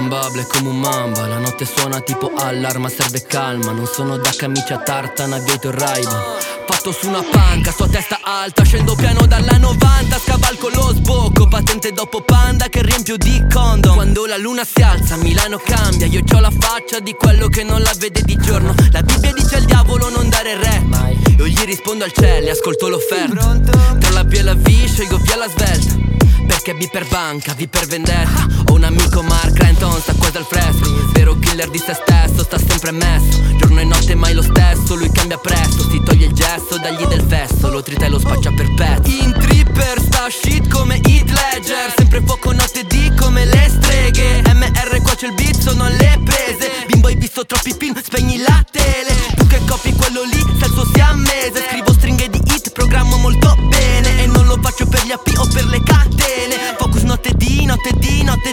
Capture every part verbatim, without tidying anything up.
Bubble come un mamba. La notte suona tipo allarma, serve calma. Non sono da camicia tartana, Gator Ray-Ban. Fatto su una panca, sto a testa alta. Scendo piano dalla novanta, scavalco lo sbocco. Patente dopo Panda che riempio di condom. Quando la luna si alza, Milano cambia. Io c'ho la faccia di quello che non la vede di giorno. La Bibbia dice al diavolo non dare re. Io gli rispondo al cielo e ascolto l'offerta. Tra la B e la V scelgo via la svelta. Perché B per banca, V per vendetta. Ho un amico Mark Renton, sta quasi al fresco. Vero killer di se stesso, sta sempre messo. Giorno e notte mai lo stesso, lui cambia presto. Si toglie il gesso, dagli del fesso. Lo trita e lo spaccia per pezzi. In tripper sta shit come Heath Ledger. Sempre fuoco notte D come le streghe. M R qua c'è il beat, sono alle prese. Bimbo hai visto troppi film, spegni la tele. Tu che copi quello lì, se il suo siamese. Scrivo stringhe di hit, programmo molto bene. E non lo faccio per gli A P o per le catene. Focus notte D, notte D, notte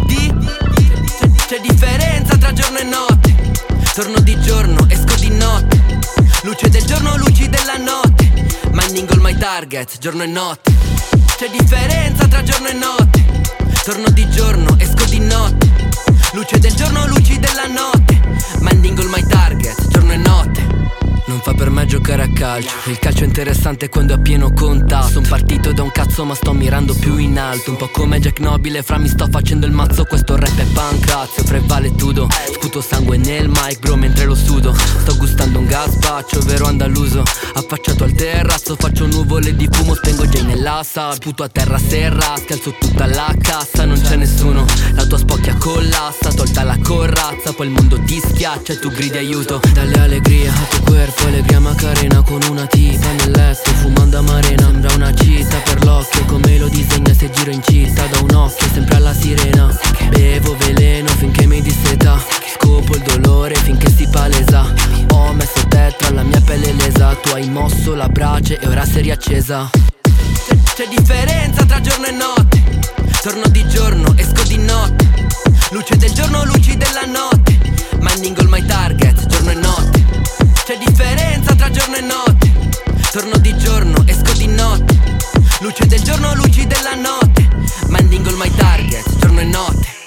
D. C'è differenza tra giorno e notte. Torno di giorno, esco di notte. Luce del giorno, luci della notte. Minding all my targets, giorno e notte. C'è differenza tra giorno e notte. Torno di giorno, esco di notte. Luce del giorno, luci della notte. Minding all my targets, giorno e notte. Non fa per me giocare a calcio. Il calcio è interessante quando è a pieno contatto. Son partito da un cazzo ma sto mirando più in alto. Un po' come Jack Nobile, fra mi sto facendo il mazzo. Questo rap è pancrazio, prevale tutto. Sputo sangue nel mic bro mentre lo sudo. Sto gustando un gazpacho, vero andaluso. Affacciato al terrazzo, faccio nuvole di fumo. Spengo già nell'assa, sputo a terra serra. Scalzo tutta la cassa, non c'è nessuno. La tua spocchia collassa, tolta la corazza. Poi il mondo ti schiaccia e tu gridi aiuto. Dalle allegria a tuo cuerpo, allegria Macarena con una tipa nel letto, fumando amarena. Sembra una cita per l'occhio, come lo disegna se giro in città. Da un occhio sempre alla sirena. Bevo veleno finché mi disseta. Scopo il dolore finché si palesa. Ho messo te tra la mia pelle lesa. Tu hai mosso la brace e ora sei riaccesa. C'è, c'è differenza tra giorno e notte. Torno di giorno, esco di notte. Luce del giorno, luci della notte. Minding all my targets, giorno e notte. C'è differenza tra giorno e notte. Torno di giorno, esco di notte. Luce del giorno, luci della notte. Minding all my targets, giorno e notte.